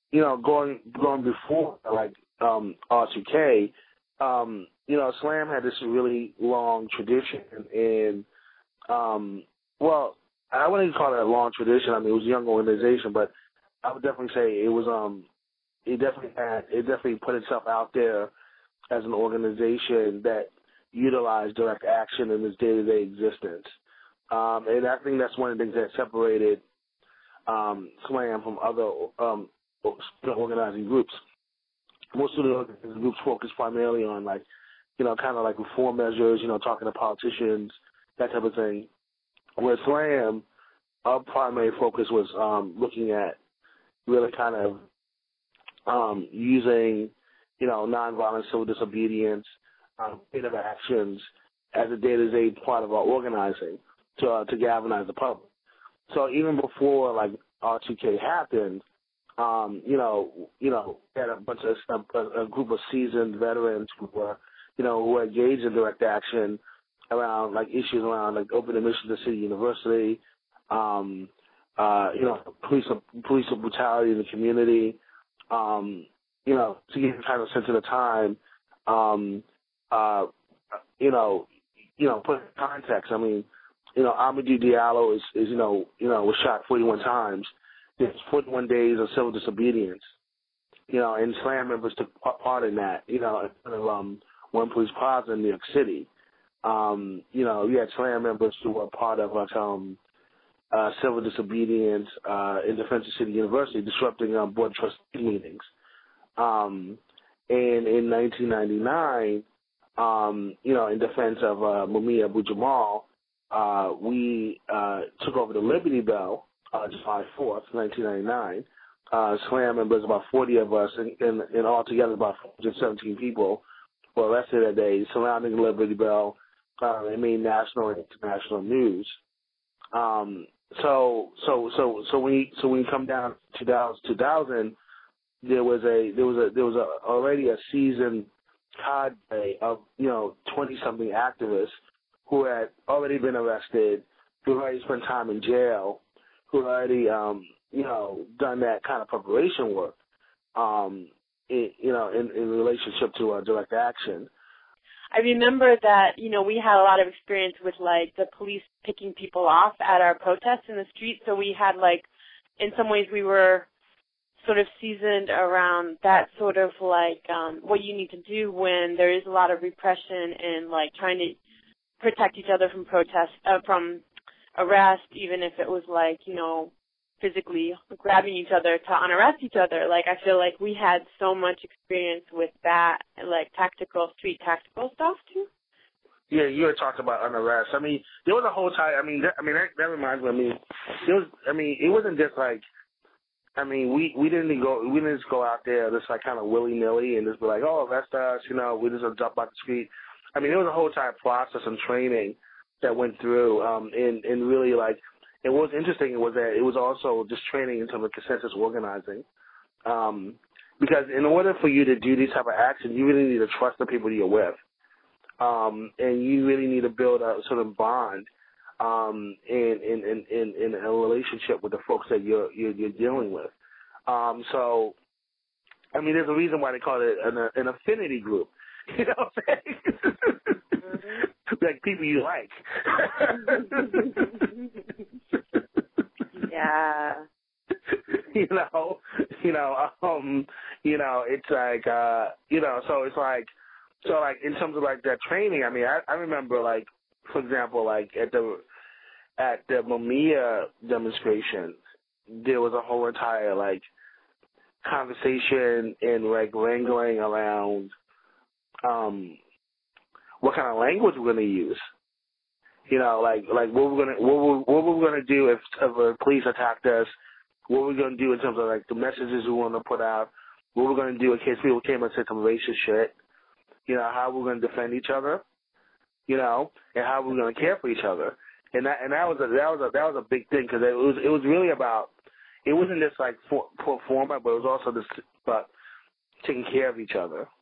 going before like R2K, Slam had this really long tradition, and well, I wouldn't call it a long tradition. I mean, it was a young organization, but I would definitely say it was it definitely put itself out there as an organization that utilized direct action in its day-to-day existence. And I think that's one of the things that separated SLAM from other organizing groups. Most of the organizing groups focus primarily on kind of like reform measures, talking to politicians, that type of thing. Where SLAM, our primary focus was looking at really kind of using, nonviolent civil disobedience, creative actions as a day-to-day part of our organizing to galvanize the public. So even before like R2K happened, had a group of seasoned veterans who were engaged in direct action around like issues around like open admission to City University, police brutality in the community, to give kind of sense of the time, put in context. I mean, Amadou Diallo was shot 41 times. There's 41 days of civil disobedience, and SLAM members took part in that, in front of One Police Plaza in New York City. We had SLAM members who were part of civil disobedience in defense of City University, disrupting board trustee meetings. And in 1999, in defense of Mumia Abu-Jamal, we took over the Liberty Bell July 4th, 1999. SLAM members, about 40 of us, and altogether about 417 people were arrested that day surrounding the Liberty Bell. It made national and international news. So when you come down to 2000, there was already a seasoned cadre of 20-something activists who had already been arrested, who had already spent time in jail, who had already done that kind of preparation work, in relationship to direct action. I remember that, we had a lot of experience with, like, the police picking people off at our protests in the street. So we had, like, in some ways we were sort of seasoned around that sort of, like, what you need to do when there is a lot of repression and, like, trying to protect each other from from arrest, even if it was, like, physically grabbing each other to unarrest each other. Like, I feel like we had so much experience with that, like, street tactical stuff, too. Yeah, you had talked about unarrest. I mean, there was a whole time, that reminds me, it wasn't just like, we didn't just go out there just like kind of willy-nilly and just be like, oh, arrest us, we just jump out the street. I mean, there was a whole time process and training that went through, and really like, and what was interesting was that it was also just training in terms of consensus organizing. Because in order for you to do these type of actions, you really need to trust the people you're with. And you really need to build a sort of bond in a relationship with the folks that you're dealing with. So, there's a reason why they call it an affinity group. You know what I'm saying? Mm-hmm. Like people you like. Yeah. It's like, so like in terms of like that training, I remember like, for example, like at the Mumia demonstration, there was a whole entire like conversation and like wrangling around what kind of language we're gonna use. Like what we're gonna do if the police attacked us, what we're gonna do in terms of like the messages we want to put out, what we're gonna do in case people came and said some racist shit, how we're gonna defend each other, and how we're gonna care for each other, and that was a big thing because it was really about, it wasn't just like pro forma, but it was also just about taking care of each other.